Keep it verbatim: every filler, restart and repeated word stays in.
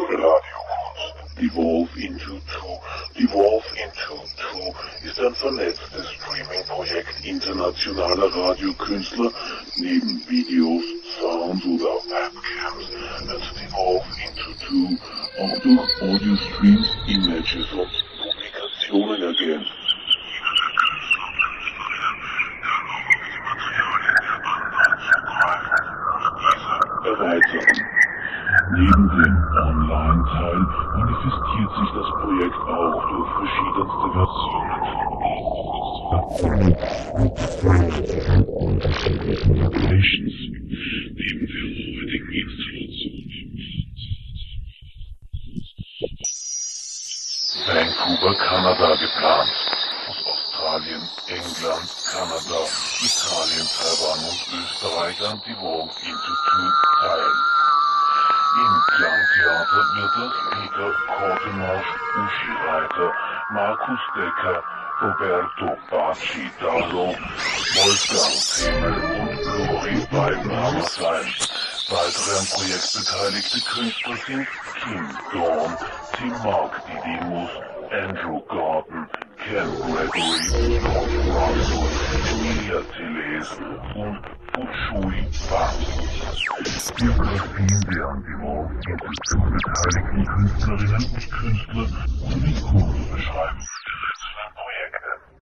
Radiokunst. Devolve into Two. Devolve into Two ist ein vernetztes Streaming-Projekt internationaler Radiokünstler, neben Videos, Sounds oder Webcams wird Devolve into Two auch durch Audio-Streams, Images und Publikationen ergänzt. Erweitern. Neben dem Online-Teil manifestiert sich das Projekt auch durch verschiedenste Versionen. Neben der heutigen Installation. Vancouver, Kanada geplant. Aus Australien, England, Kanada, Italien, Taiwan und Österreich an Devolve into Two teilen. Im Klangtheater wird das Peter Kortemarsch, Uschi Reiter, Markus Decker, Roberto Bacci Dallo, Wolfgang Themel und Lori Weidenhammer sein. Weitere am Projekt beteiligte Künstler sind Kim Dawn, Tim Mark Didymus, Andrew Gordon, Ken Gregory, George Russell, Emilia Teles und Fuchui Wang. Biografien der an Devolve into Two beteiligten Künstlerinnen und Künstler sowie Kurzbeschreibungen.